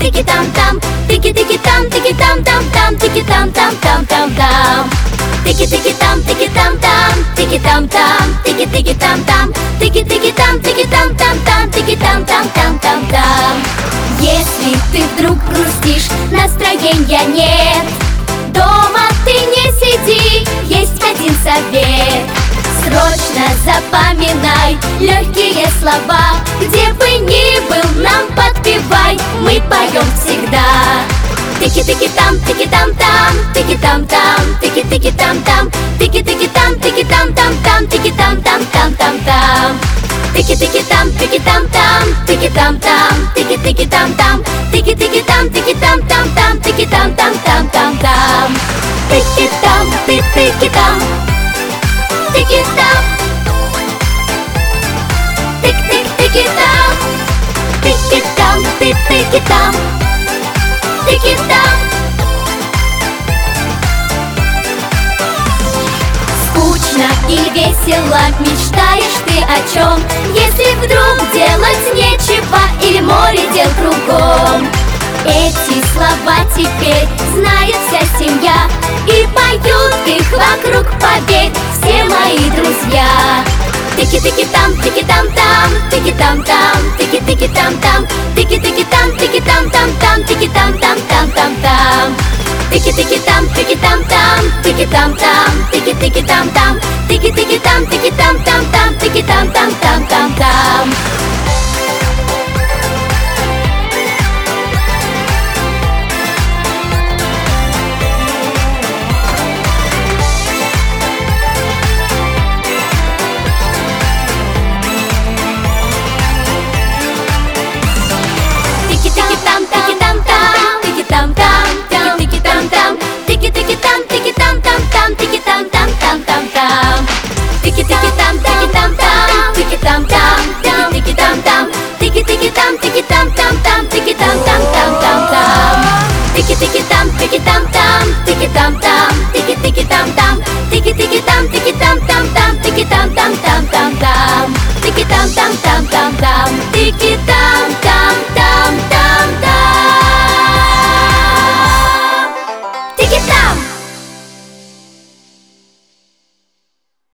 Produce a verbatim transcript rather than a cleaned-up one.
тики-там-там, тики-тики-там, тики-там-там-там, тики-там-там-там-там-там. Тики-тики-там, тики-там-там, тики-там-там, тики-тики-там-там, тики-тики-там, тики-там-там-там, тики-там-там-там-там-там. Если ты вдруг грустишь, настроения нет, дома ты не сиди, есть один совет. Срочно запоминай легкие слова, где бы ни был, нам подпевай, мы поем всегда. Тики-тики-там, тики-там-там, тики-там-там, тики-тики-там-там, тики-тики-там, тики-там-там-там, тики-там-там-там-там-там. Тики-тики-там, тики-там-там, тики-там-там, тики-тики-там-там, тики-тики-там, тики-там-там-там, тики-там-там-там-там-там. Тики-там, ты-тики-там, тики-там, тик-тик-тики-там, тики-там, ты-тики-там, тики-там. Скучно и весело мечтаешь ты о чем? Если вдруг делать нечего или море дел кругом, эти слова теперь знает вся семья, и поют их вокруг, поверь, все мои друзья. Тики-тики-там, тики-там-там, тики-там-там, тики-тики-там-там, тики-тики-там, тики-там-там-там, тики-там-там-там-там-там. Тики-тики-там, тики-там-там, тики-там-там, тики-тики-там-там, тики-тики-там, тики-там-там-там, тики-там-там-там-там-там. Тики-тики-там, тики-там-там, тики-там-там, тики-тики-там-там, тики-тики-там, тики-там-там-там, тики-там-там-там-там-там. Тики-тики-там, тики-там-там, тики-там-там, тики-тики-там-там, тики-тики-там, тики-там-там-там, тики-там-там-там-там-там. Тики-тики-там, тики-там.